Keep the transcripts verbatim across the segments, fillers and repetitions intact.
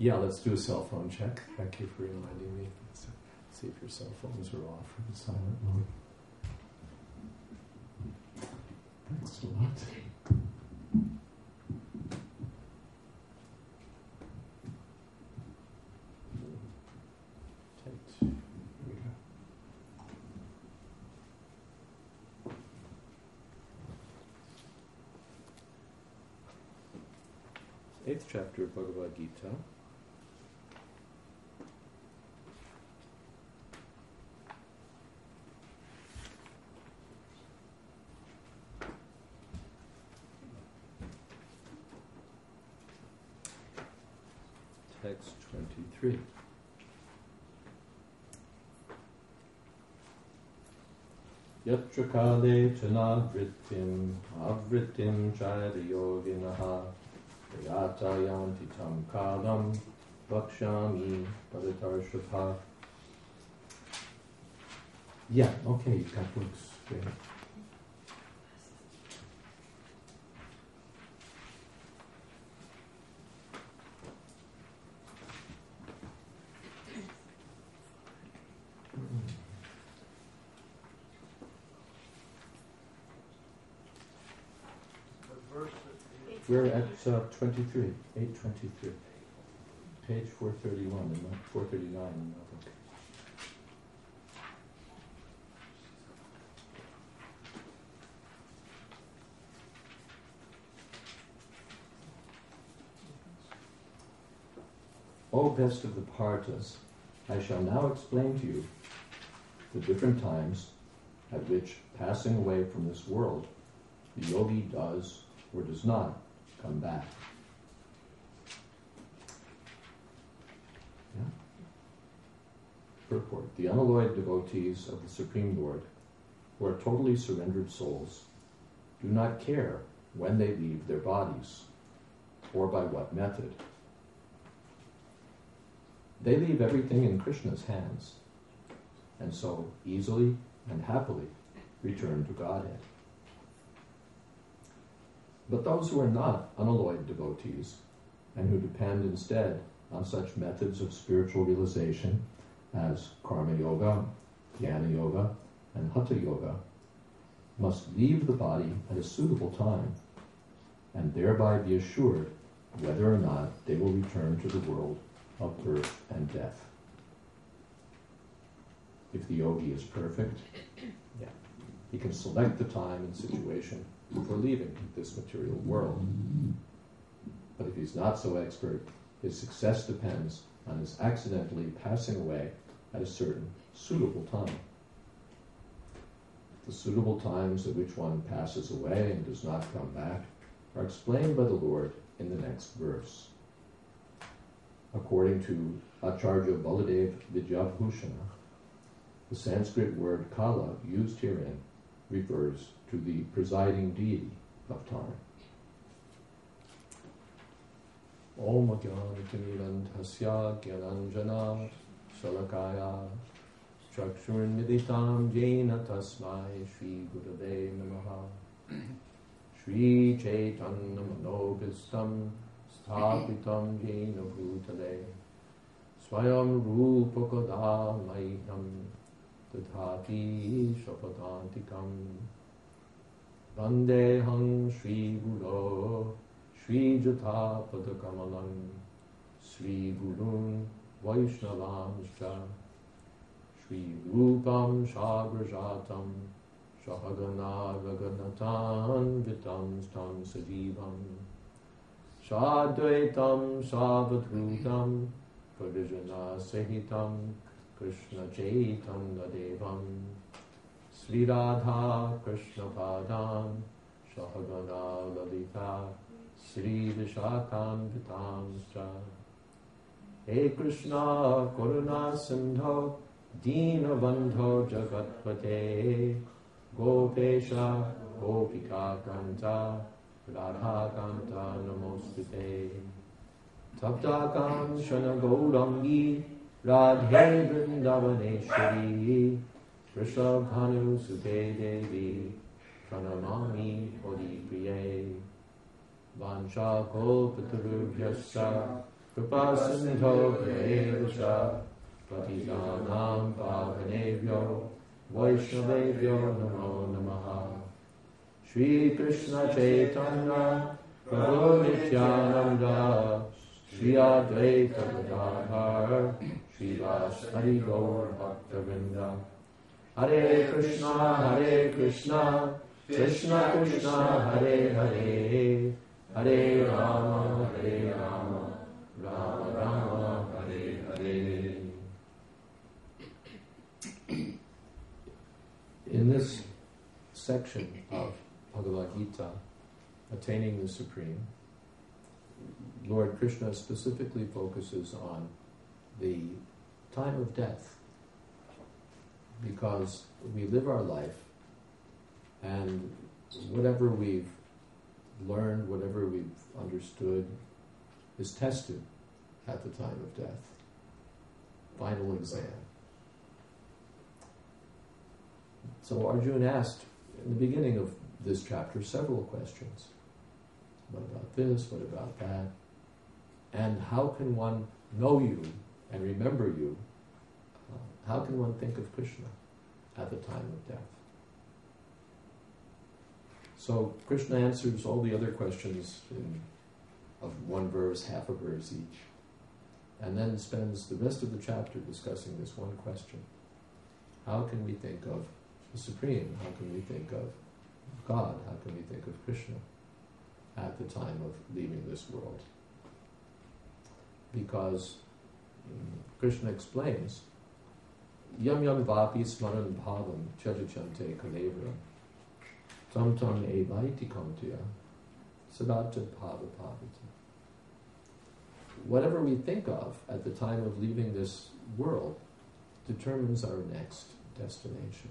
Yeah, let's do a cell phone check. Thank you for reminding me. Let's see if your cell phones are off or in silent mode. Thanks a lot. Eighth chapter of Bhagavad Gita. Text twenty-three. Yatra kale chana vrittim avrittim chayada yoginaha Yata yanti tam kalam vakshami padatarshapha. Yeah, okay, you've got books. Okay. We're at uh, twenty-three, eight twenty-three, page four thirty-one, and not four thirty-nine in my book. O best of the Partas, I shall now explain to you the different times at which, passing away from this world, the yogi does or does not come back. Yeah. Purport. The unalloyed devotees of the Supreme Lord, who are totally surrendered souls, do not care when they leave their bodies, or by what method. They leave everything in Krishna's hands, and so easily and happily return to Godhead. But those who are not unalloyed devotees, and who depend instead on such methods of spiritual realization as Karma Yoga, Jnana Yoga, and Hatha Yoga, must leave the body at a suitable time, and thereby be assured whether or not they will return to the world of birth and death. If the yogi is perfect, yeah, he can select the time and situation for leaving this material world. But if he's not so expert, his success depends on his accidentally passing away at a certain suitable time. The suitable times at which one passes away and does not come back are explained by the Lord in the next verse. According to Acharya Baladev Vidyabhushana, the Sanskrit word kala used herein refers to the presiding deity of time. Om Jnana-Timirandhasya Gyananjana Shalakaya Chakshurniditam Jena Tasmai Shri Gurave Namaha Shri Chaitanya Manobhistam Sthapitam Jena Bhutale Swayam Rupakada Mahinam Tathati Shapadantikam Vandeham Shri Guru Shri Jatha Padakamalam Shri Gurun Vaishnavanscha Shri Rupam Shagrajatam Shahagana Raganatan Vitam Stam Sajivam Shadvaitam Savadhutam Parijana Sahitam Krishna Chaitanya Devam Sri Radha Krishna Padam Shahagana Lalita Sri Vishakam Vitamscha He Krishna Karuna Sindho Dina Bandho Jagatpate Gopesha Gopika Kanta Radha Kanta Namostute Taptakam Shana Gaurangi Radhe Vrindavaneshwari Rishabhanu Sute Devi Pranamami Hori Priye Vansha Kalpatarubhyasya Kripasindho Devacha Patitanam Pavanebhyo Vaishnavebhyo Namo Namaha. Shri Krishna Chaitanya Prabhu Nityananda Shri Advaita Gadadhar Shri Vasari Gaur Bhaktavinda. Hare Krishna, Hare Krishna, Krishna Krishna, Hare Hare, Hare Rama, Hare Rama, Rama Rama, Hare Hare. In this section of Bhagavad Gita, Attaining the Supreme, Lord Krishna specifically focuses on the time of death, because we live our life and whatever we've learned, whatever we've understood is tested at the time of death. Final exam. So Arjuna asked in the beginning of this chapter several questions. What about this? What about that? And how can one know you and remember you? Uh, how can one think of Krishna at the time of death? So Krishna answers all the other questions in of one verse, half a verse each, and then spends the rest of the chapter discussing this one question. How can we think of the Supreme? How can we think of God? How can we think of Krishna at the time of leaving this world? Because um, Krishna explains, Yam yam vapi smaran bhavam chajachante kalevra tam tam evaiti kamtya sabata bhava bhavita. Whatever we think of at the time of leaving this world determines our next destination.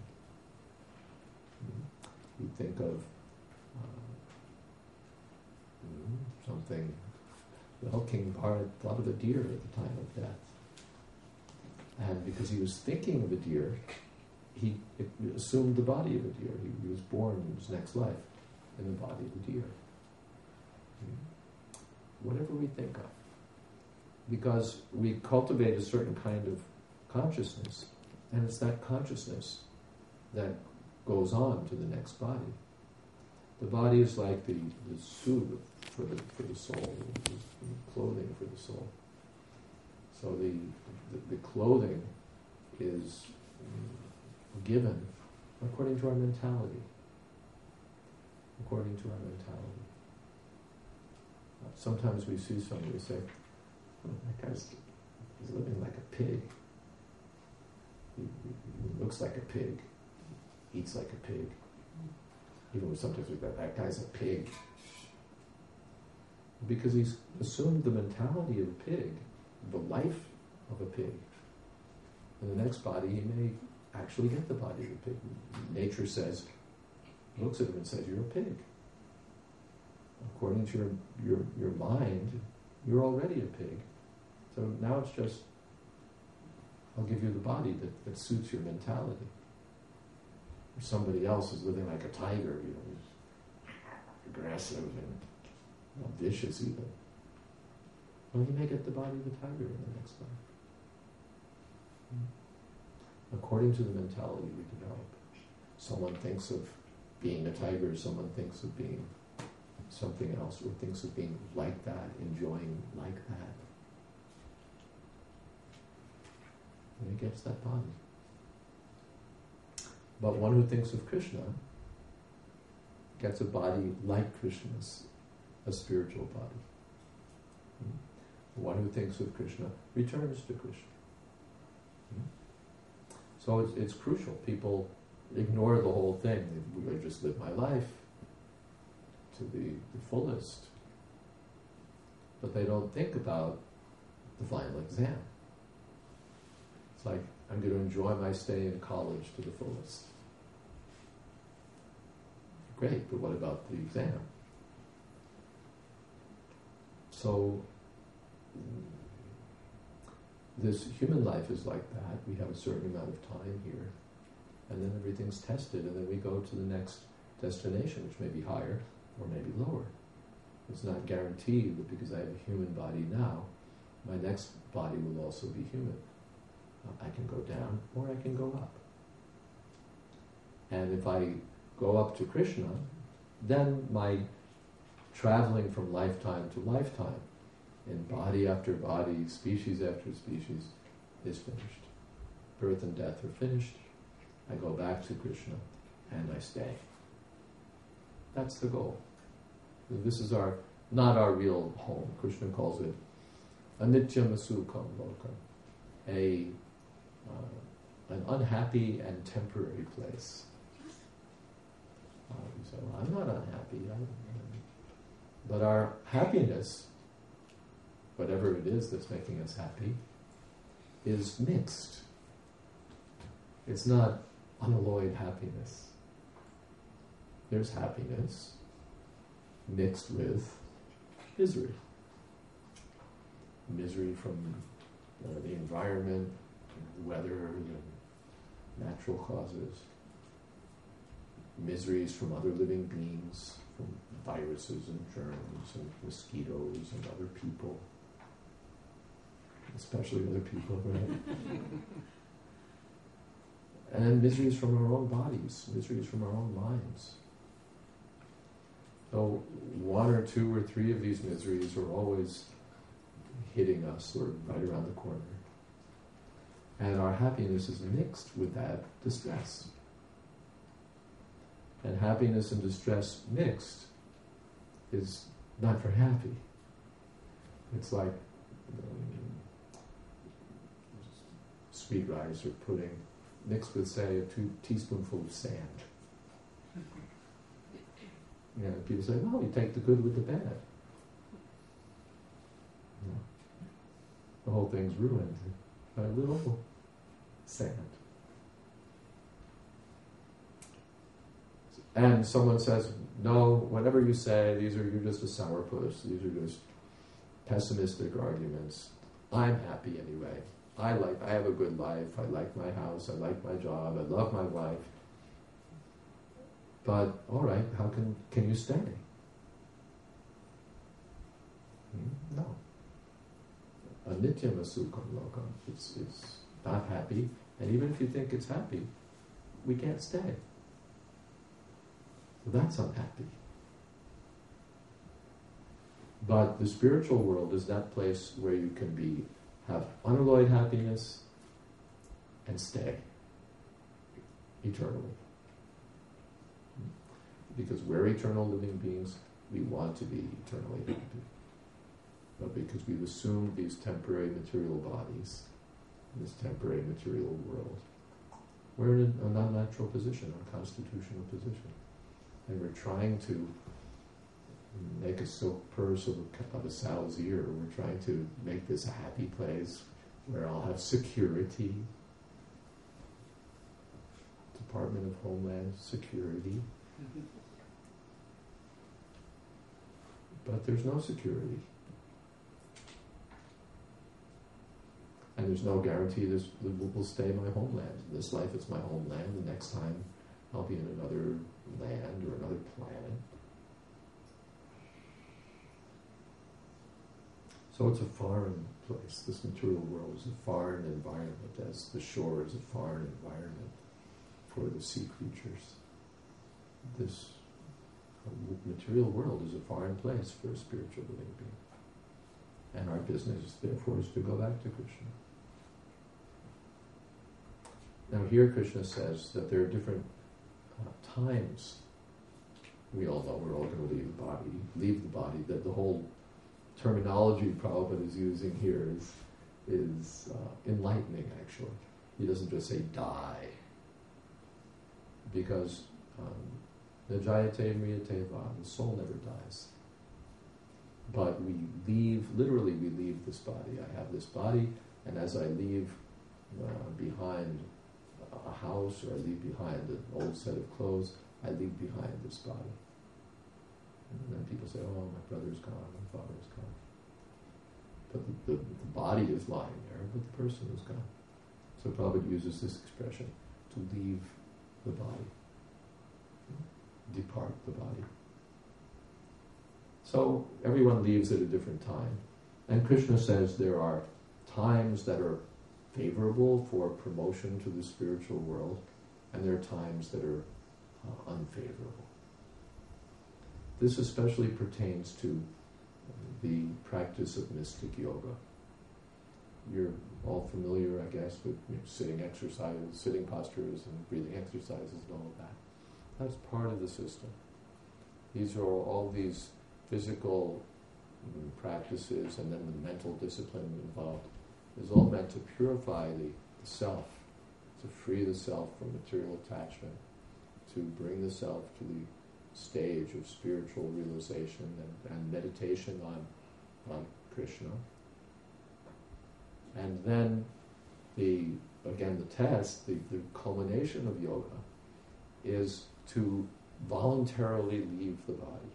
We think of uh, something, well, King Bharat thought of a deer at the time of death. And because he was thinking of a deer, he assumed the body of a deer. He, he was born in his next life in the body of a deer. Whatever we think of. Because we cultivate a certain kind of consciousness, and it's that consciousness that goes on to the next body. The body is like the, the suit for the for the soul, the clothing for the soul. So the the, the clothing is given according to our mentality. According to our mentality. Sometimes we see somebody and say, oh, that guy's he's living like a pig. He, he looks like a pig. Eats like a pig. Even when sometimes we go, that guy's a pig. Because he's assumed the mentality of a pig, the life of a pig. In the next body, he may actually get the body of a pig. Nature says, looks at him and says, you're a pig. According to your, your, your mind, you're already a pig. So now it's just, I'll give you the body that, that suits your mentality. Or somebody else is living like a tiger, you know, he's aggressive and not vicious even. Well, you may get the body of the tiger in the next life. According to the mentality we develop. Someone thinks of being a tiger, someone thinks of being something else, or thinks of being like that, enjoying like that. And he gets that body. But one who thinks of Krishna gets a body like Krishna's, a spiritual body. One who thinks of Krishna returns to Krishna. So it's, it's crucial. People ignore the whole thing. They, I just live my life to the, the fullest. But they don't think about the final exam. It's like, I'm going to enjoy my stay in college to the fullest. Great, but what about the exam? So, this human life is like that. We have a certain amount of time here, and then everything's tested, and then we go to the next destination, which may be higher or maybe lower. It's not guaranteed that because I have a human body now, my next body will also be human. I can go down or I can go up. And if I go up to Krishna, then my traveling from lifetime to lifetime, in body after body, species after species, is finished. Birth and death are finished. I go back to Krishna and I stay. That's the goal. This is our not our real home. Krishna calls it anityam asukam lokam, a uh, an unhappy and temporary place. Uh, you say, well, I'm not unhappy. I'm, but our happiness, whatever it is that's making us happy, is mixed. It's not unalloyed happiness. There's happiness mixed with misery. Misery from uh, the environment, the weather, and natural causes. Miseries from other living beings, from viruses and germs and mosquitoes and other people. Especially other people, right? And then miseries from our own bodies, miseries from our own minds. So one or two or three of these miseries are always hitting us, sort of right around the corner. And our happiness is mixed with that distress. And happiness and distress mixed is not very happy. It's like um, sweet rice or pudding mixed with, say, a two teaspoonful of sand. You know, people say, well, you take the good with the bad. No. The whole thing's ruined by a little sand. And someone says, no, whatever you say, these are, you're just a sourpuss. These are just pessimistic arguments. I'm happy anyway. I like, I have a good life. I like my house. I like my job. I love my wife. But, all right, how can, can you stay? Hmm? No. Anityam asukam lokam. It's, it's not happy. And even if you think it's happy, we can't stay. That's unhappy. But the spiritual world is that place where you can be have unalloyed happiness and stay eternally. Because we're eternal living beings, we want to be eternally happy. But because we've assumed these temporary material bodies, this temporary material world, we're in an unnatural position, a constitutional position. And we're trying to make a silk purse of a, of a sow's ear. We're trying to make this a happy place where I'll have security. Department of Homeland Security. Mm-hmm. But there's no security. And there's no guarantee this will stay my homeland. This life it's my homeland. The next time I'll be in another land or another planet. So it's a foreign place. This material world is a foreign environment, as the shore is a foreign environment for the sea creatures. This material world is a foreign place for a spiritual living being. And our business, therefore, is to go back to Krishna. Now here Krishna says that there are different uh, times. We all know we're all going to leave the body, leave the body, that the whole terminology Prabhupada is using here is, is uh, enlightening, actually. He doesn't just say die. Because um, Najayate Mriyate Va, the soul never dies. But we leave, literally we leave this body. I have this body, and as I leave uh, behind a house, or I leave behind an old set of clothes, I leave behind this body. And then people say, oh, my brother's gone, my father's gone. But the, the, the body is lying there, but the person is gone. So Prabhupada uses this expression, to leave the body. Depart the body. So everyone leaves at a different time. And Krishna says there are times that are favorable for promotion to the spiritual world, and there are times that are uh, unfavorable. This especially pertains to the practice of mystic yoga. You're all familiar, I guess, with you know, sitting exercises, sitting postures and breathing exercises and all of that. That's part of the system. These are all, all these physical um, practices, and then the mental discipline involved is all meant to purify the, the self, to free the self from material attachment, to bring the self to the stage of spiritual realization and, and meditation on, on Krishna. And then the again the test, the, the culmination of yoga is to voluntarily leave the body.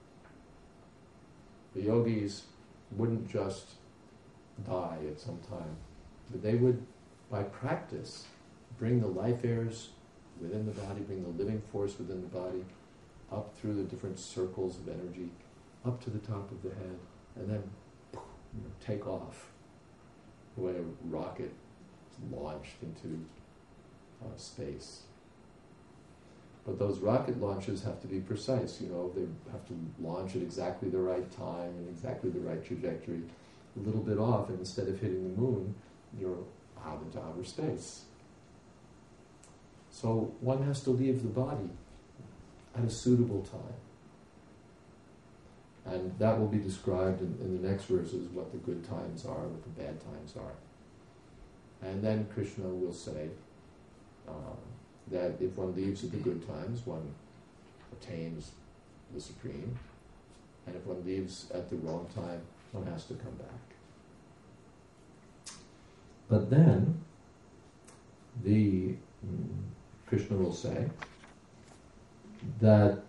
The yogis wouldn't just die at some time, but they would, by practice, bring the life airs within the body, bring the living force within the body, up through the different circles of energy, up to the top of the head, and then you know, take off the way a rocket is launched into uh, space. But those rocket launches have to be precise, you know, they have to launch at exactly the right time and exactly the right trajectory. A little bit off, and instead of hitting the moon, you're out into outer space. So one has to leave the body at a suitable time. And that will be described in, in the next verses, what the good times are, what the bad times are. And then Krishna will say uh, that if one leaves at the good times, one attains the Supreme. And if one leaves at the wrong time, one has to come back. But then, the mm, Krishna will say that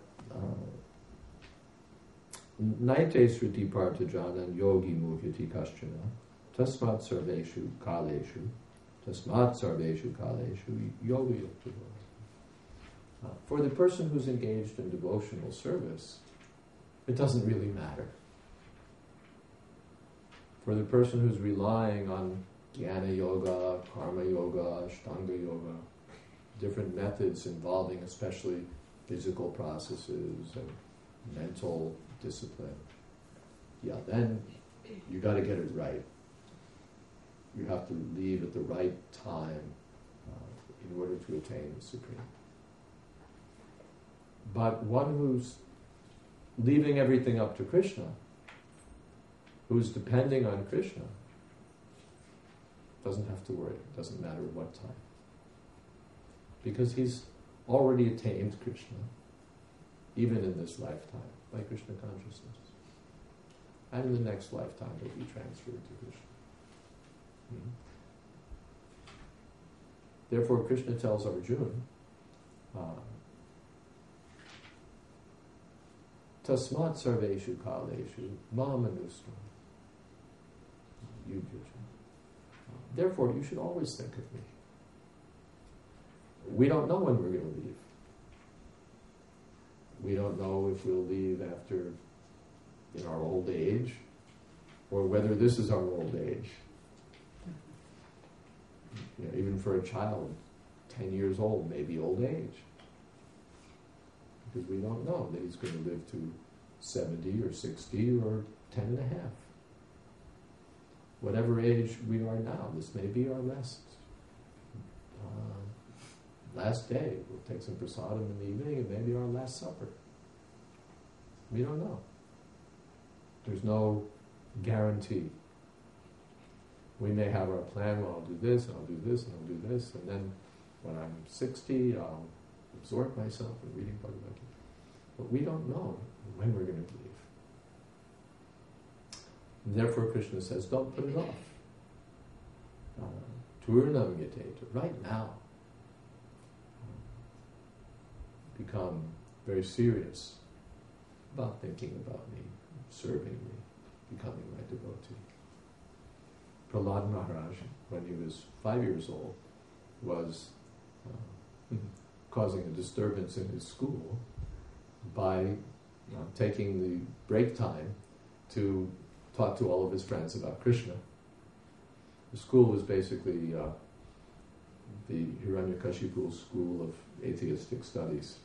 Naite sriti partajanan yogi muhyati kaschana tasmat sarveshu kaleshu tasmat sarveshu kaleshu yogi yukta. For the person who's engaged in devotional service, it doesn't really matter. For the person who's relying on jnana yoga, karma yoga, ashtanga yoga, different methods involving especially physical processes and mental discipline, yeah, then you got to get it right. You have to leave at the right time uh, in order to attain the Supreme. But one who's leaving everything up to Krishna, who's depending on Krishna, doesn't have to worry. It doesn't matter at what time. Because he's already attained Krishna, even in this lifetime, by Krishna consciousness. And in the next lifetime, he'll be transferred to Krishna. Hmm. Therefore, Krishna tells Arjuna, uh, Tasmat sarveshu kaleshu mamanustam yudhyaja. Therefore, you should always think of me. We don't know when we're going to leave. We don't know if we'll leave after in our old age, or whether this is our old age. You know, even for a child, ten years old may be old age. Because we don't know that he's going to live to seventy or sixty or ten and a half. Whatever age we are now, this may be our last uh, last day. We'll take some prasadam in the evening, and maybe our last supper. We don't know. There's no guarantee. We may have our plan, well, I'll do this, and I'll do this, and I'll do this, and then when I'm sixty, I'll absorb myself in reading Bhagavad Gita. But we don't know when we're going to leave. And therefore, Krishna says, don't put it off. Turnam yateta, right now. Become very serious about thinking about me, serving me, becoming my devotee. Prahlad Maharaj, when he was five years old, was uh, causing a disturbance in his school by uh, taking the break time to talked to all of his friends about Krishna. The school was basically uh, the Hiranyakashipu school of atheistic studies.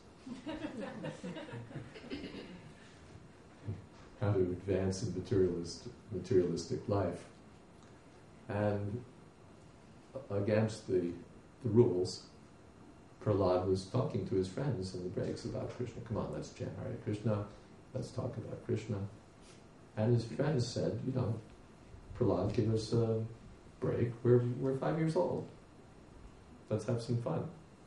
How to advance in materialist, materialistic life. And against the, the rules, Prahlad was talking to his friends in the breaks about Krishna. Come on, let's chant Hare Krishna. Let's talk about Krishna. And his friends said, you know, Prahlad, give us a break. We're, we're five years old. Let's have some fun.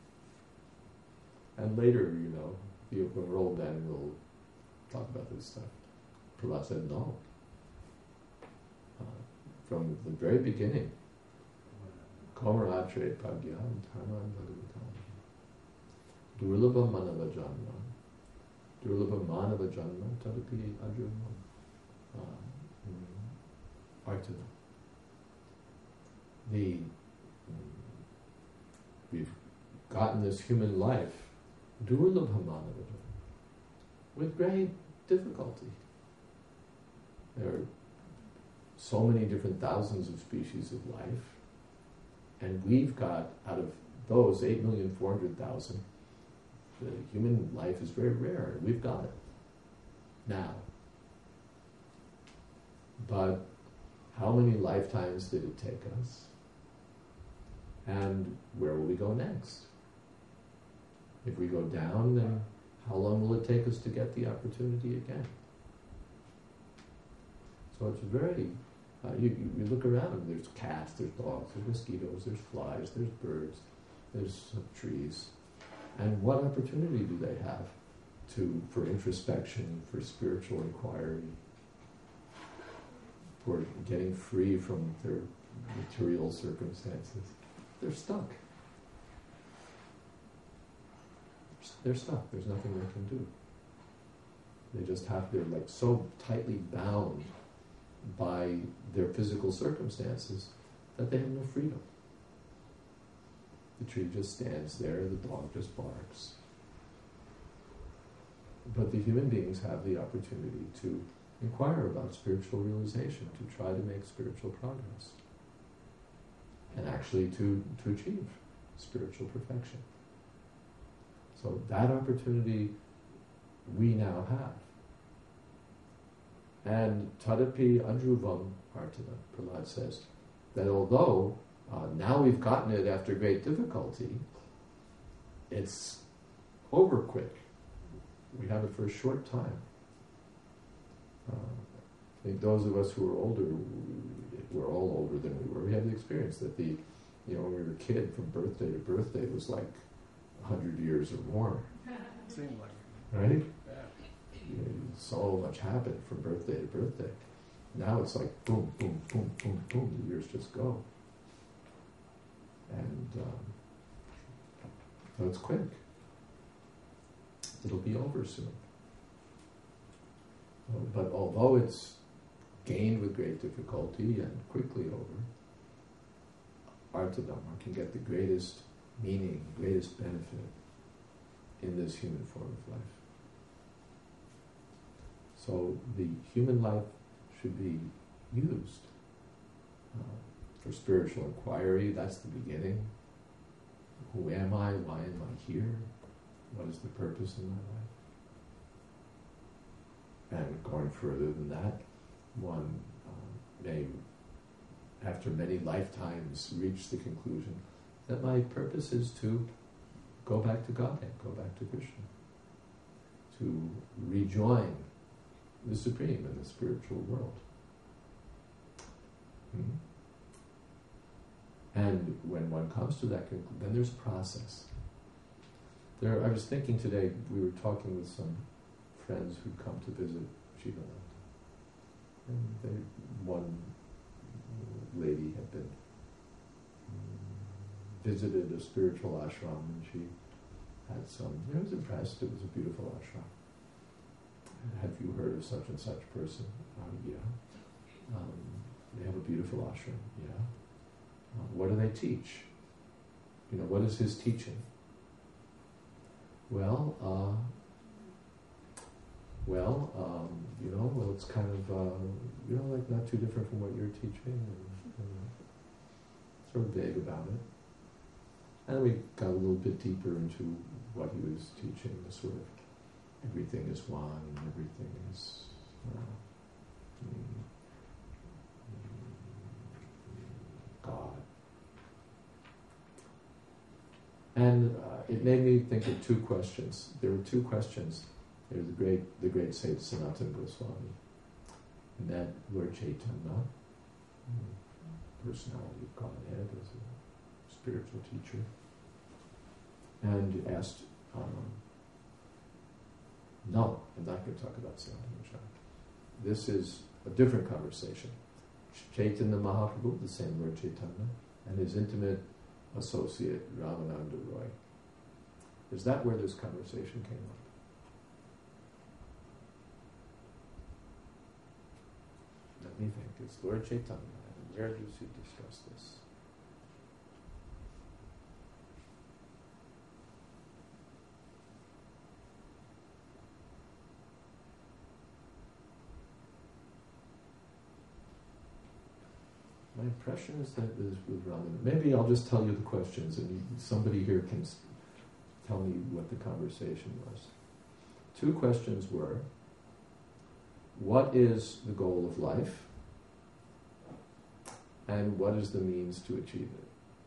And later, you know, when we're old, then we'll talk about this stuff. Prahlad said, no. Uh, from the very beginning, Komaratre Pragyam Dharman Bhagavatam Durlabha Manava Janma Durlabha Manava Janma Tadapi Ajuma Artana. The we've gotten this human life Durlabha Manava Janma with great difficulty. There are so many different thousands of species of life, and we've got, out of those eight million four hundred thousand, the human life is very rare. We've got it now. But how many lifetimes did it take us? And where will we go next? If we go down, then how long will it take us to get the opportunity again? So it's very, uh, you, you, you look around, there's cats, there's dogs, there's mosquitoes, there's flies, there's birds, there's uh, trees. And what opportunity do they have to for introspection, for spiritual inquiry, for getting free from their material circumstances? They're stuck. They're stuck. There's nothing they can do. They just have, they're like so tightly bound by their physical circumstances that they have no freedom. The tree just stands there, the dog just barks. But the human beings have the opportunity to inquire about spiritual realization, to try to make spiritual progress, and actually to, to achieve spiritual perfection. So that opportunity we now have. And Tadapi Adruvam Artana, Prahlad says, that although uh, now we've gotten it after great difficulty, it's over quick. We have it for a short time. Uh, I think those of us who are older, we're all older than we were. We have the experience that the, you know, when we were a kid, from birthday to birthday was like a hundred years or more. Seemed like right? You know, so much happened from birthday to birthday. Now it's like boom, boom, boom, boom, boom. The years just go, and um, so it's quick. It'll be over soon. Uh, but although it's gained with great difficulty and quickly over, Artadhamma can get the greatest meaning, greatest benefit in this human form of life. So the human life should be used uh, for spiritual inquiry. That's the beginning. Who am I? Why am I here? What is the purpose of my life? And going further than that, one uh, may, after many lifetimes, reach the conclusion that my purpose is to go back to Godhead, go back to Krishna, to rejoin the Supreme in the spiritual world. Hmm? And when one comes to that conclusion, then there's a process. There, I was thinking today, we were talking with some friends who'd come to visit Shivananda. And they, one lady had been visited a spiritual ashram, and she had some, I was impressed, it was a beautiful ashram. Have you heard of such and such person? Uh, yeah. Um, they have a beautiful ashram, yeah. Uh, what do they teach? You know, what is his teaching? Well, uh, well, um, you know, well, it's kind of, uh, you know, like not too different from what you're teaching, and, and sort of vague about it. And we got a little bit deeper into what he was teaching, the sort of everything is one, everything is uh, mm, God. And uh, it made me think of two questions. There were two questions. There's the great, the great sage Sanatana Goswami, and that Lord Chaitanya, personality of Godhead, as a spiritual teacher, and asked, um, no, I'm not going to talk about Sanatana Goswami. This is a different conversation. Chaitanya Mahaprabhu, the same Lord Chaitanya, and his intimate associate, Ramananda Roy. Is that where this conversation came up? Let me think. It's Lord Chaitanya. And where does he discuss this? My impression is that it is with Ramananda. Maybe I'll just tell you the questions, and you, somebody here can s- tell me what the conversation was. Two questions were, what is the goal of life? And what is the means to achieve it?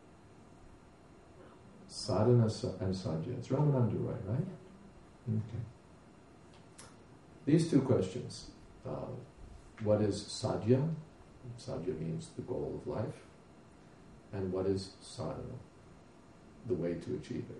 Sadhana and sadhya. It's Ramananda Roy, right? Okay. These two questions. Uh, what is sadhya? Sadhya means the goal of life. And what is sadhana? The way to achieve it.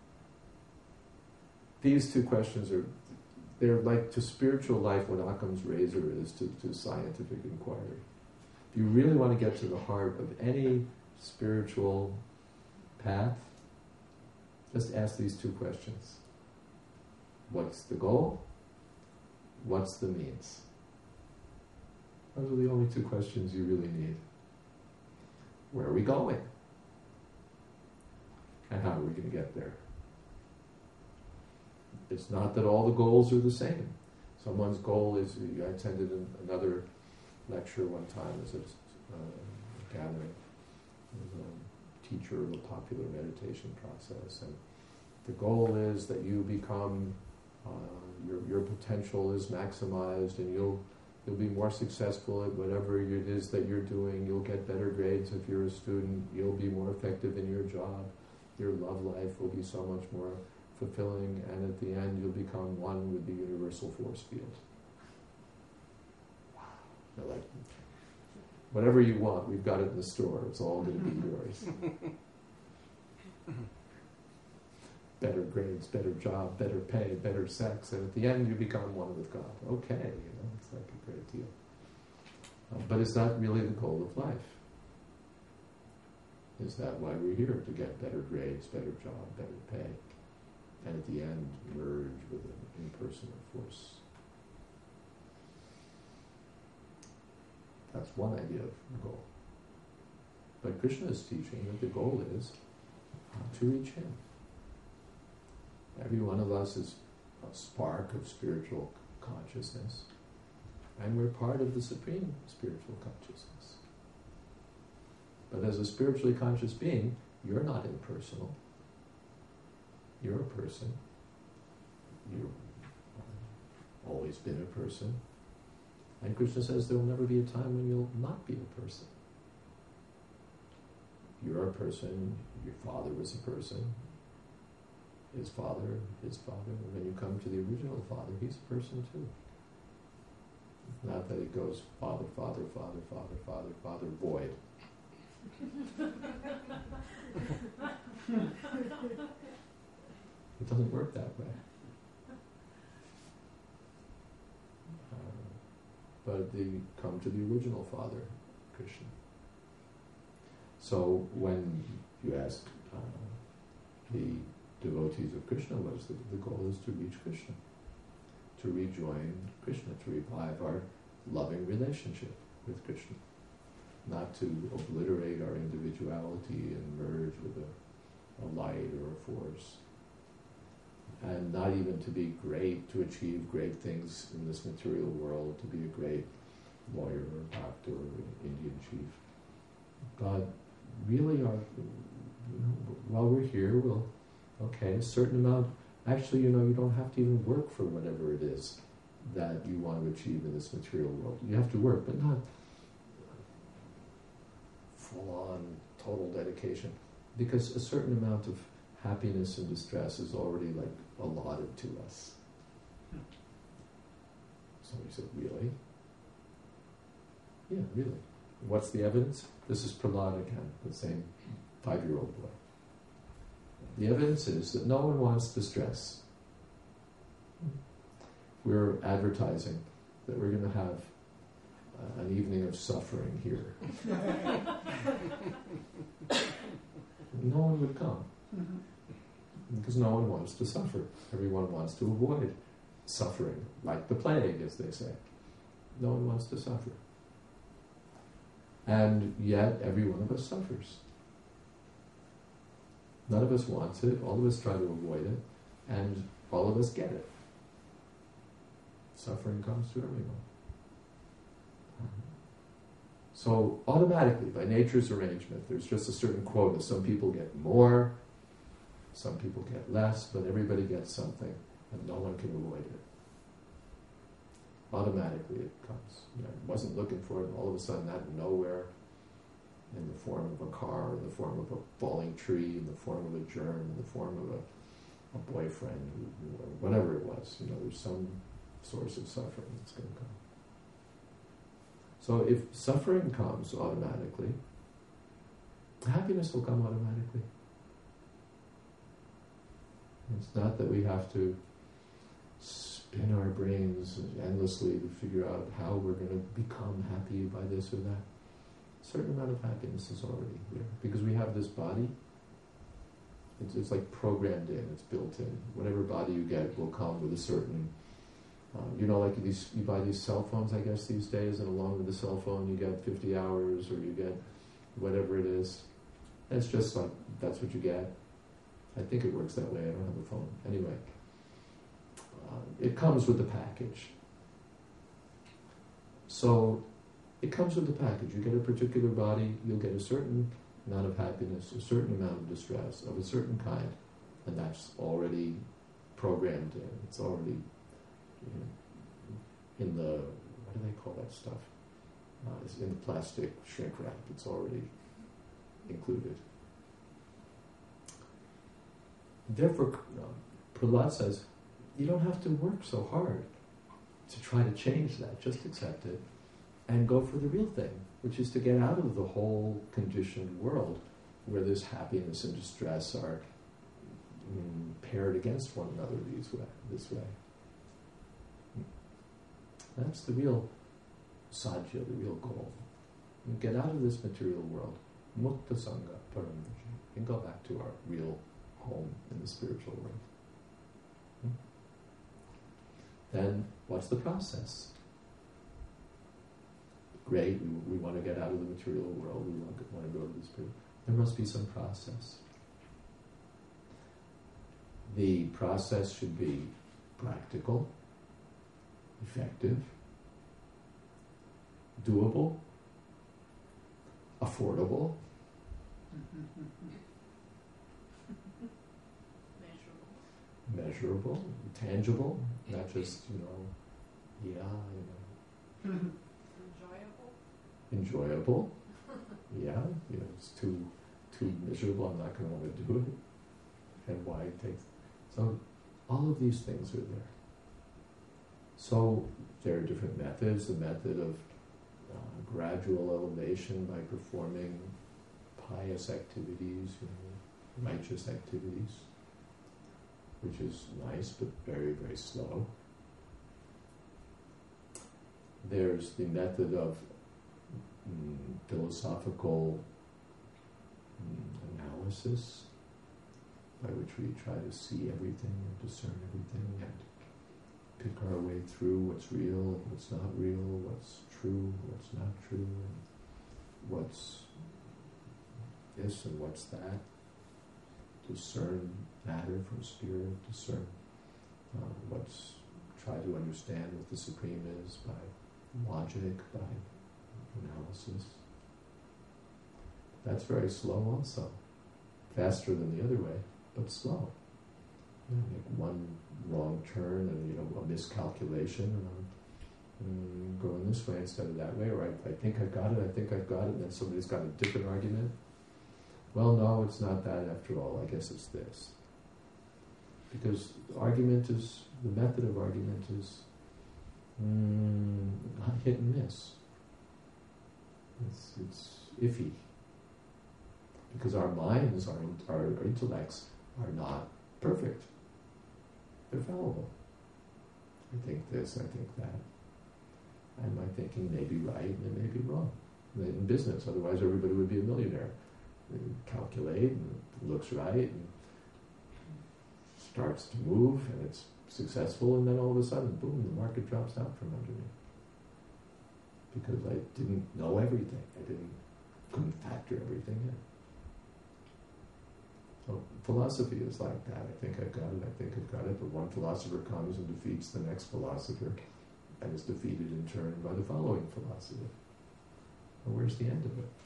These two questions are, they're like to spiritual life what Occam's razor is to, to scientific inquiry. If you really want to get to the heart of any spiritual path, just ask these two questions. What's the goal? What's the means? Those are the only two questions you really need. Where are we going? And how are we going to get there? It's not that all the goals are the same. Someone's goal is, I attended an, another lecture one time as a uh, gathering. There was a teacher of a popular meditation process, and the goal is that you become, uh, your your potential is maximized, and you'll you'll be more successful at whatever it is that you're doing. You'll get better grades if you're a student. You'll be more effective in your job. Your love life will be so much more fulfilling, and at the end you'll become one with the universal force field. They're like, whatever you want, we've got it in the store. It's all going to be yours. Better grades, better job, better pay, better sex, and at the end you become one with God. Okay, you know, it's like a great deal. Uh, but is that really the goal of life? Is that why we're here? To get better grades, better job, better pay, and at the end merge with an impersonal force? That's one idea of the goal. But Krishna is teaching that the goal is to reach Him. Every one of us is a spark of spiritual consciousness, and we're part of the supreme spiritual consciousness. But as a spiritually conscious being, you're not impersonal. You're a person. You've always been a person. And Krishna says there will never be a time when you'll not be a person. You're a person, your father was a person, his father, his father, and when you come to the original father, he's a person too. Not that it goes father, father, father, father, father, father, void. It doesn't work that way. Uh, but they come to the original father, Krishna. So when you ask uh, the devotees of Krishna, what is the, the goal is to reach Krishna, to rejoin Krishna, to revive our loving relationship with Krishna, not to obliterate our individuality and merge with a, a light or a force. and not even to be great, to achieve great things in this material world, to be a great lawyer or doctor or Indian chief. But really, our, you know, while we're here, we'll, okay, a certain amount, actually, you know, you don't have to even work for whatever it is that you want to achieve in this material world. You have to work, but not full-on, total dedication, because a certain amount of happiness and distress is already like allotted to us. Somebody said, really? Yeah, really. What's the evidence? This is Prahlad again, the same five-year-old boy. The evidence is that no one wants distress. We're advertising that we're going to have uh, an evening of suffering here. No one would come. Because no one wants to suffer. Everyone wants to avoid suffering, like the plague, as they say. No one wants to suffer. And yet, every one of us suffers. None of us wants it, all of us try to avoid it, and all of us get it. Suffering comes to everyone. So, automatically, by nature's arrangement, there's just a certain quota. Some people get more, some people get less, but everybody gets something, and no one can avoid it. Automatically it comes. You know, I wasn't looking for it, and all of a sudden, out of nowhere, in the form of a car, in the form of a falling tree, in the form of a germ, in the form of a, a boyfriend, who, whatever it was. You know, there's some source of suffering that's going to come. So if suffering comes automatically, happiness will come automatically. It's not that we have to spin our brains endlessly to figure out how we're going to become happy by this or that. A certain amount of happiness is already here. Because we have this body, it's, it's like programmed in, it's built in. Whatever body you get will come with a certain, uh, you know, like these, you buy these cell phones, I guess, these days, and along with the cell phone you get fifty hours, or you get whatever it is. It's just like, that's what you get. I think it works that way, I don't have a phone. Anyway, uh, it comes with the package. So, it comes with the package. You get a particular body, you'll get a certain amount of happiness, a certain amount of distress, of a certain kind, and that's already programmed in. It's already, you know, in the, what do they call that stuff? Uh, it's in the plastic shrink wrap. It's already included. Therefore, uh, Prahlad says, you don't have to work so hard to try to change that. Just accept it and go for the real thing, which is to get out of the whole conditioned world where this happiness and distress are mm, paired against one another these way, this way. That's the real sadhya, the real goal. You get out of this material world, mukta sangha paramji, and go back to our real home in the spiritual world. Hmm? Then, what's the process? Great, we, we want to get out of the material world, we want to, want to go to the spirit. There must be some process. The process should be practical, effective, doable, affordable, measurable, measurable, tangible, not just, you know, yeah, you know. Enjoyable, yeah, you know, it's too too miserable, I'm not going to want to do it, and why it takes, so all of these things are there. So there are different methods, the method of uh, gradual elevation by performing pious activities, you know, righteous activities, which is nice but very, very slow. There's the method of Mm, philosophical mm, analysis by which we try to see everything and discern everything and pick our way through what's real, what's not real, what's true, what's not true, and what's this and what's that. Discern matter from spirit, discern uh, what's try to understand what the Supreme is by logic, by analysis. That's very slow also. Faster than the other way, but slow. You know, make one wrong turn and, you know, a miscalculation, and I'm mm, going this way instead of that way, or I, I think I got it, I think I've got it, and then somebody's got a different argument. Well, no, it's not that after all, I guess it's this. Because argument is, the method of argument is mm, hit and miss. It's, it's iffy. Because our minds, our, our intellects are not perfect. They're fallible. I think this, I think that. And my thinking may be right and it may be wrong. In business, otherwise everybody would be a millionaire. They calculate and it looks right and starts to move and it's successful, and then all of a sudden, boom, the market drops out from under me. Because I didn't know everything. I didn't couldn't factor everything in. So philosophy is like that. I think I've got it, I think I've got it, but one philosopher comes and defeats the next philosopher and is defeated in turn by the following philosopher. Well, where's the end of it?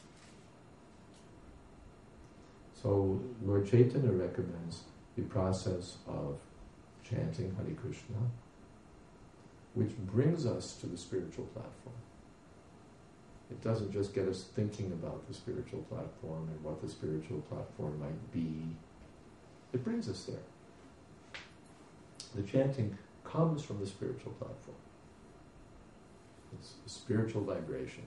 So Lord Chaitanya recommends the process of chanting Hare Krishna, which brings us to the spiritual platform. It doesn't just get us thinking about the spiritual platform and what the spiritual platform might be. It brings us there. The chanting comes from the spiritual platform. It's a spiritual vibration.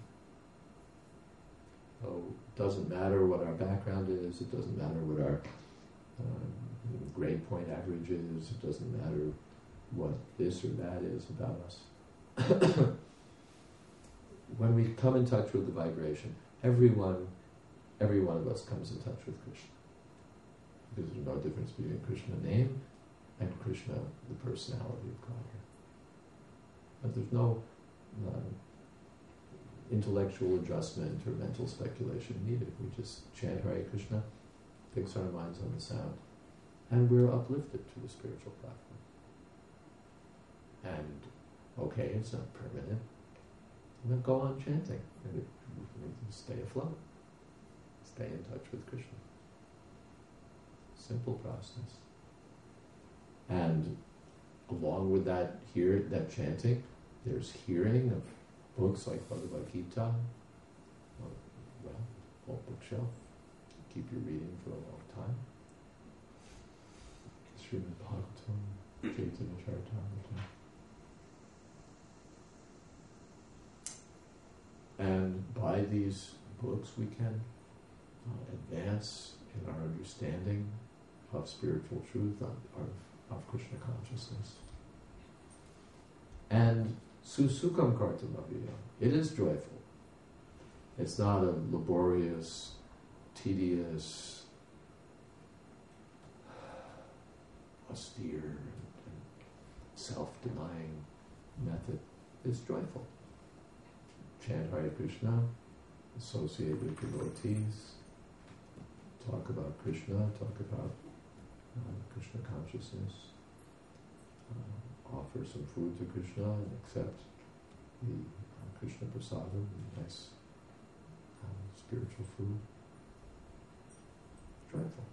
So it doesn't matter what our background is, it doesn't matter what our um, grade point average is, it doesn't matter what this or that is about us. When we come in touch with the vibration, everyone, every one of us comes in touch with Krishna. Because there's no difference between Krishna name and Krishna, the personality of God here. But there's no uh, intellectual adjustment or mental speculation needed. We just chant Hare Krishna, fix our minds on the sound, and we're uplifted to the spiritual platform. And, okay, it's not permanent. And then go on chanting, and it, stay afloat. Stay in touch with Krishna. Simple process. And along with that, hear that chanting, there's hearing of books like Bhagavad Gita. Well, whole bookshelf. Keep your reading for a long time. Srimad Bhagavatam, Chaitanya Charitamrita. And by these books we can uh, advance in our understanding of spiritual truth, of, of, of Krishna consciousness. And susukam kartamavya, it is joyful. It's not a laborious, tedious, austere, and, and self-denying method. It's joyful. Chant Hare Krishna, associate with devotees, talk about Krishna, talk about uh, Krishna consciousness, uh, offer some food to Krishna and accept the uh, Krishna prasadam, the nice uh, spiritual food. Joyful.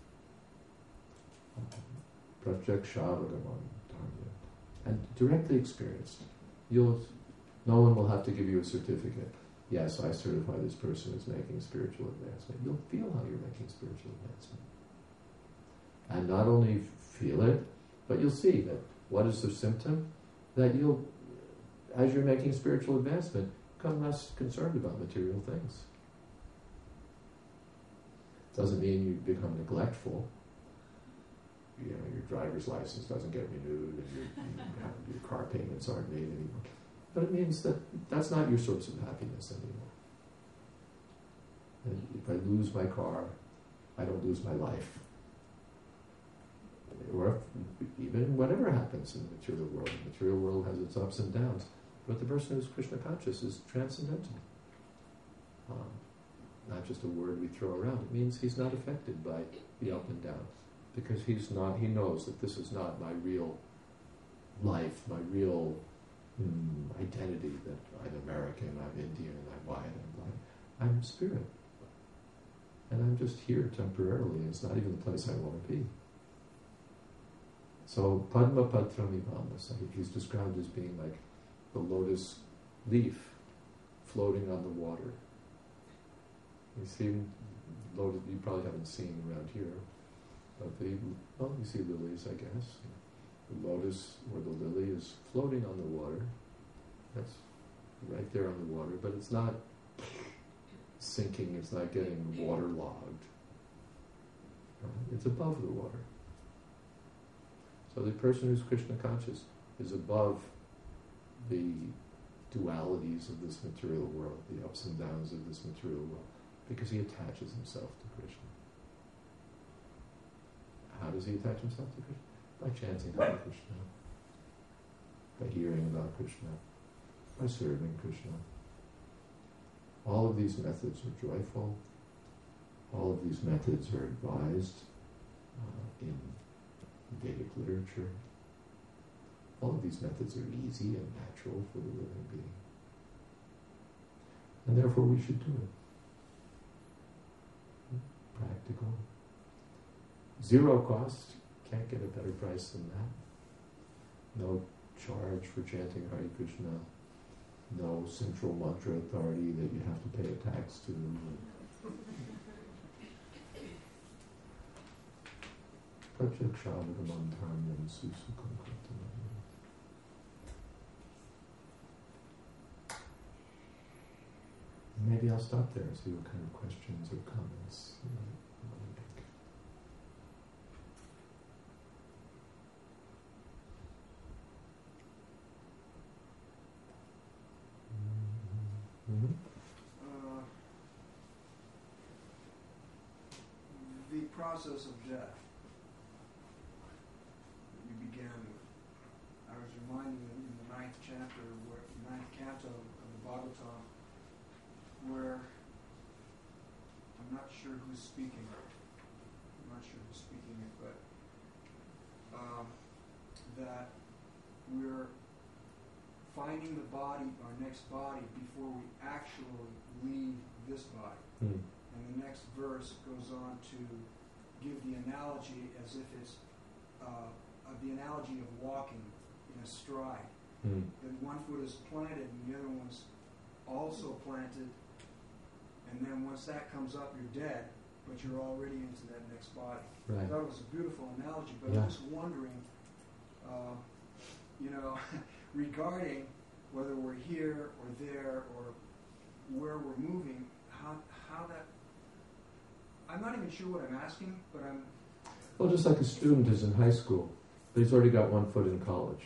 Pratyakshavagamam dharma. And directly experienced. You'll No one will have to give you a certificate. Yes, I certify this person is making spiritual advancement. You'll feel how you're making spiritual advancement. And not only feel it, but you'll see that what is the symptom? That you'll, as you're making spiritual advancement, become less concerned about material things. Doesn't mean you become neglectful. You know, your driver's license doesn't get renewed and your, you, your car payments aren't made anymore. But it means that that's not your source of happiness anymore. And if I lose my car, I don't lose my life. Or if, even whatever happens in the material world. The material world has its ups and downs. But the person who's Krishna conscious is transcendental. Um, not just a word we throw around. It means he's not affected by the up and down. Because he's not, he knows that this is not my real life, my real mm, identity, that I'm American, I'm Indian, I'm white, I'm black. I'm spirit. And I'm just here temporarily. It's not even the place I want to be. So Padma Patramivamasa, he's described as being like the lotus leaf floating on the water. You see, lotus, you probably haven't seen around here, but they, well, you see lilies, I guess. The lotus or the lily is floating on the water. That's right there on the water, but it's not sinking, it's not getting waterlogged. It's above the water. So the person who's Krishna conscious is above the dualities of this material world, the ups and downs of this material world, because he attaches himself to Krishna. How does he attach himself to Krishna? By chanting Hare Krishna, by hearing about Krishna, by serving Krishna. All of these methods are joyful. All of these methods are advised uh, in Vedic literature. All of these methods are easy and natural for the living being. And therefore we should do it. Practical. Zero cost. Can't get a better price than that. No charge for chanting Hare Krishna. No central mantra authority that you have to pay a tax to. Maybe I'll stop there and see what kind of questions or comments you want to make. Mm-hmm. Uh, the process of death that you began with. I was reminded in the ninth chapter, where the ninth canto of the Bhagavatam, where I'm not sure who's speaking. I'm not sure who's speaking it, but um, that we're finding the body, our next body, before we actually leave this body. Mm. And the next verse goes on to give the analogy as if it's uh, uh, the analogy of walking in a stride. Mm. That one foot is planted and the other one's also planted, and then once that comes up, you're dead, but you're already into that next body. Right. I thought it was a beautiful analogy, but Yeah. I'm just wondering, uh, you know, regarding whether we're here or there or where we're moving, how how that, I'm not even sure what I'm asking, but I'm... Well, just like a student is in high school, but he's already got one foot in college.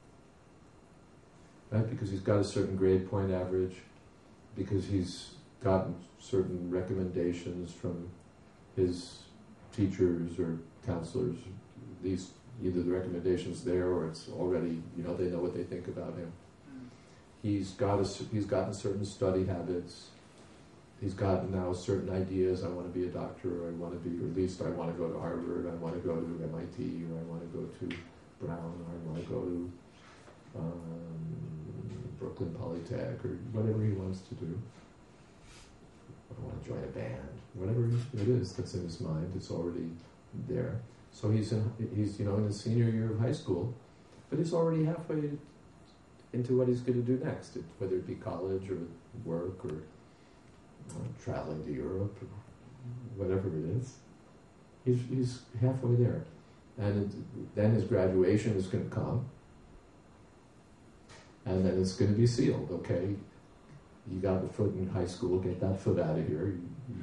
Right? Because he's got a certain grade point average, because he's gotten certain recommendations from his teachers or counselors, these either the recommendations there or it's already, you know, they know what they think about him. Mm. He's got a, he's gotten certain study habits. He's gotten now certain ideas. I want to be a doctor, or I want to be, or at least I want to go to Harvard, I want to go to M I T, or I want to go to Brown, or I want to go to um, Brooklyn Polytech, or whatever he wants to do. I want to join a band. Whatever it is that's in his mind, it's already there. So he's in, he's you know in his senior year of high school, but he's already halfway into what he's going to do next, whether it be college or work or uh, traveling to Europe, or whatever it is. He's he's halfway there, and it, then his graduation is going to come, and then it's going to be sealed. Okay, you got a foot in high school, get that foot out of here,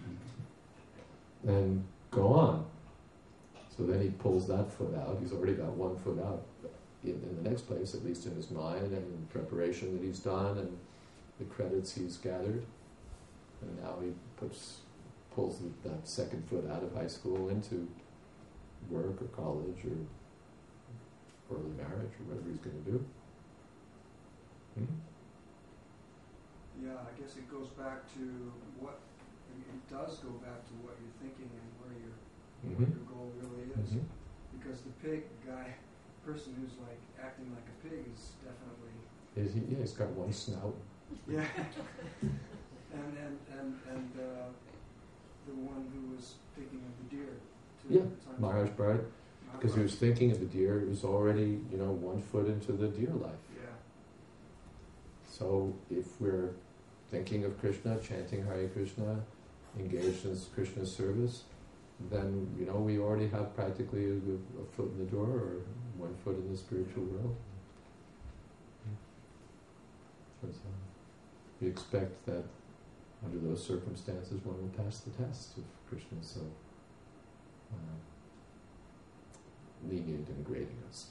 then go on. So then he pulls that foot out. He's already got one foot out in, in the next place, at least in his mind and in preparation that he's done and the credits he's gathered. And now he puts pulls the, that second foot out of high school into work or college or early marriage or whatever he's going to do. Hmm? Yeah, I guess it goes back to what, it does go back to what you're thinking and where your, Mm-hmm. what your goal really is. Mm-hmm. Because the pig guy, person who's like acting like a pig is definitely Is he, yeah, he's got one snout. yeah, and and and and uh, the one who was thinking of the deer. Too, Yeah, at the time. Maharaj Bharat, because he was thinking of the deer, he was already, you know, one foot into the deer life. Yeah. So if we're thinking of Krishna, chanting Hare Krishna, engaged in Krishna's service, then, you know, we already have practically a, a foot in the door or one foot in the spiritual world. Because, uh, we expect that under those circumstances one will pass the test if Krishna is so uh, lenient in grading us.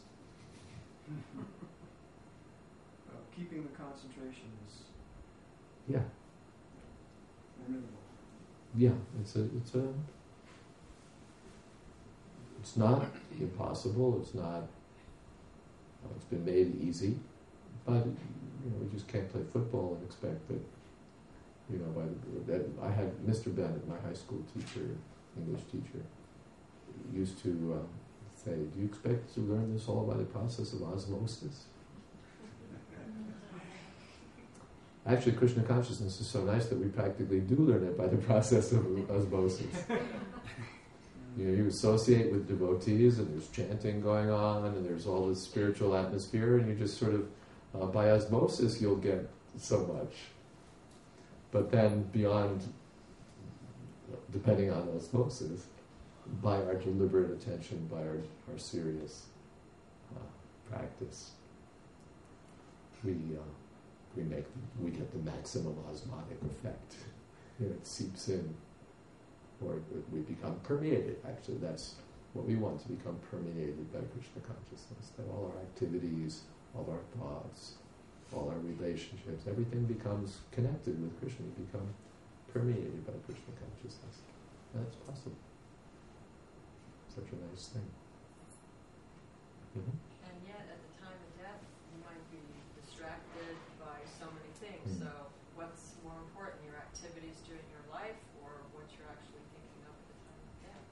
Well, keeping the concentration is Yeah. formidable. Yeah, it's a, it's a, it's not impossible. It's not. Uh, it's been made easy, but you know, we just can't play football and expect that. You know, by the, that I had Mister Bennett, my high school teacher, English teacher, used to uh, say, "Do you expect to learn this all by the process of osmosis?" Actually, Krishna consciousness is so nice that we practically do learn it by the process of osmosis. You know, you associate with devotees, and there's chanting going on, and there's all this spiritual atmosphere, and you just sort of, uh, by osmosis, you'll get so much. But then beyond, depending on osmosis, by our deliberate attention, by our, our serious uh, practice, we uh, we make we get the maximum osmotic effect. You know, it seeps in, or we become permeated. Actually, that's what we want, to become permeated by Krishna consciousness. That all our activities, all our thoughts, all our relationships, everything becomes connected with Krishna. We become permeated by Krishna consciousness. That's possible. Such a nice thing. Mm-hmm. And yet, at the time of death, you might be distracted by so many things. Mm. So, what's more important, your activities during your life, or what you're actually thinking of at the time of death?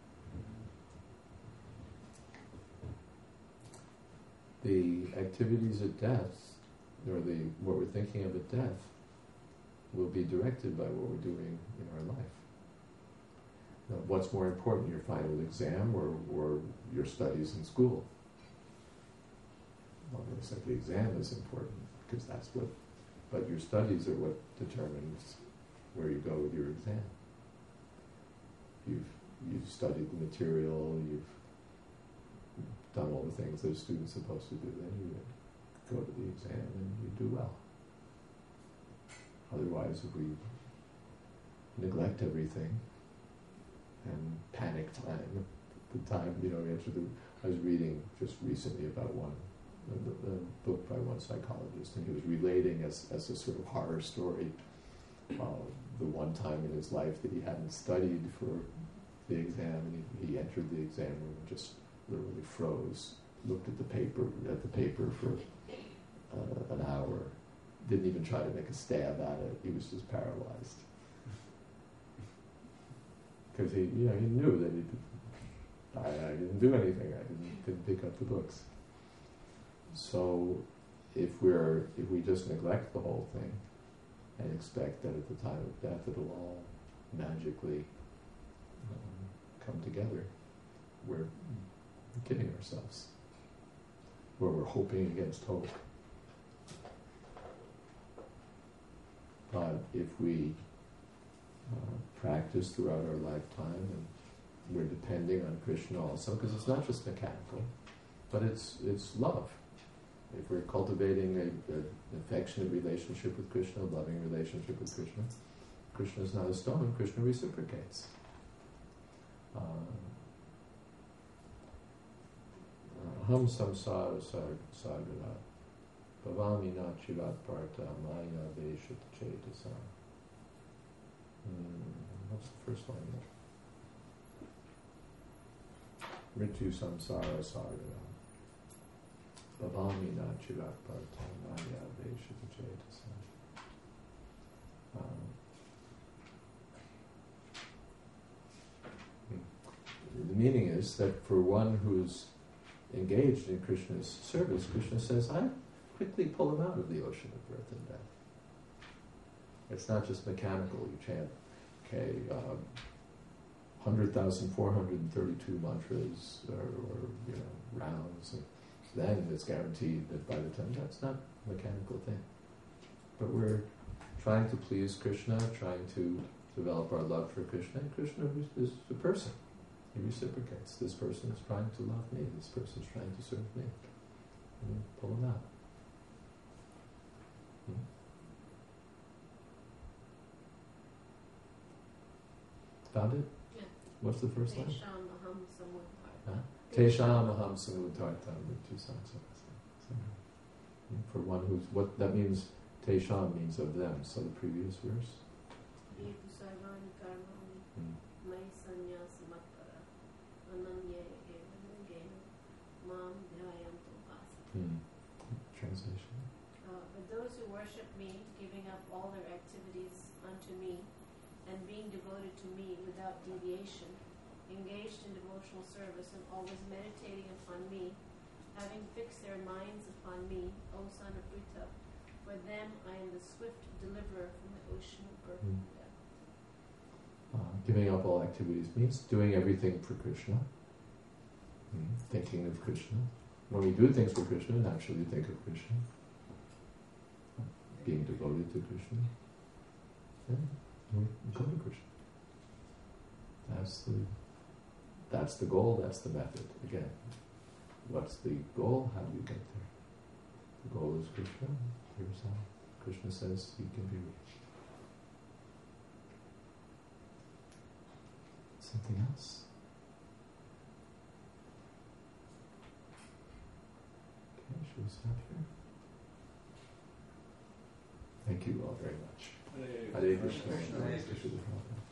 The activities at death, or the what we're thinking of at death, will be directed by what we're doing in our life. Now, what's more important, your final exam or, or your studies in school? Well, it looks like the exam is important, because that's what, but your studies are what determines where you go with your exam. You've, you've studied the material, you've done all the things that a student's supposed to do, then you go to the exam and you do well. Otherwise, if we neglect everything and panic time, the time, you know, we enter the, I was reading just recently about one, a, a book by one psychologist, and he was relating as, as a sort of horror story uh, the one time in his life that he hadn't studied for the exam, and he, he entered the exam room and just literally froze, looked at the paper, at the paper for uh, an hour, didn't even try to make a stab at it, he was just paralyzed. Because he, you know, he knew that he did, I, I didn't do anything, I didn't, didn't pick up the books. So if we're, if we just neglect the whole thing and expect that at the time of death it'll all magically um, come together, we're kidding ourselves. Where we're hoping against hope. But if we uh, practice throughout our lifetime, and we're depending on Krishna also, because it's not just mechanical, but it's it's love. If we're cultivating a, a, an affectionate relationship with Krishna, a loving relationship with Krishna, Krishna is not a stone, Krishna reciprocates. Uh, Ham samsara sagara bhavami na chirat parta maya veshat chetasa. What's the first line there? Ritu samsara sagara bhavami na chirat parta maya veshat chetasa. The meaning is that for one who's engaged in Krishna's service, Krishna says, I quickly pull him out of the ocean of birth and death. It's not just mechanical. You chant, okay, um, one hundred thousand four hundred thirty-two mantras or, or you know, rounds, and then it's guaranteed that by the time, that's not a mechanical thing. But we're trying to please Krishna, trying to develop our love for Krishna, and Krishna is a person. He reciprocates. This person is trying to love me. This person is trying to serve me. And we pull him out. Hmm? Found it? Yeah. What's the first line? Tesham aham samudhartam. Huh? Tesham aham samudhartam mrityusam samasa. For one who's, what that means, Tesham means of them. So the previous verse. Yetu sarvani karmani Hmm. mai sannyasa matpara ananya eva yogena mam dhyayanto upasita. Hmm. Translation. Uh, but those who worship me, giving up all their activities unto me, and being devoted to me without deviation, engaged in devotional service and always meditating upon me, having fixed their minds upon me, O son of Pritha, for them I am the swift deliverer from the ocean of birth Hmm. and death. Uh, giving up all activities means doing everything for Krishna. Hmm. Thinking of Krishna. When we do things for Krishna, naturally think of Krishna. Being devoted to Krishna. Yeah. We go to Krishna. That's the that's the goal, that's the method. Again, what's the goal? How do you get there? The goal is Krishna. Here's how Krishna says he can be reached. Something else? Okay, should we stop here? Thank you all very much. Hare Krishna. Hare Krishna. Hare Krishna.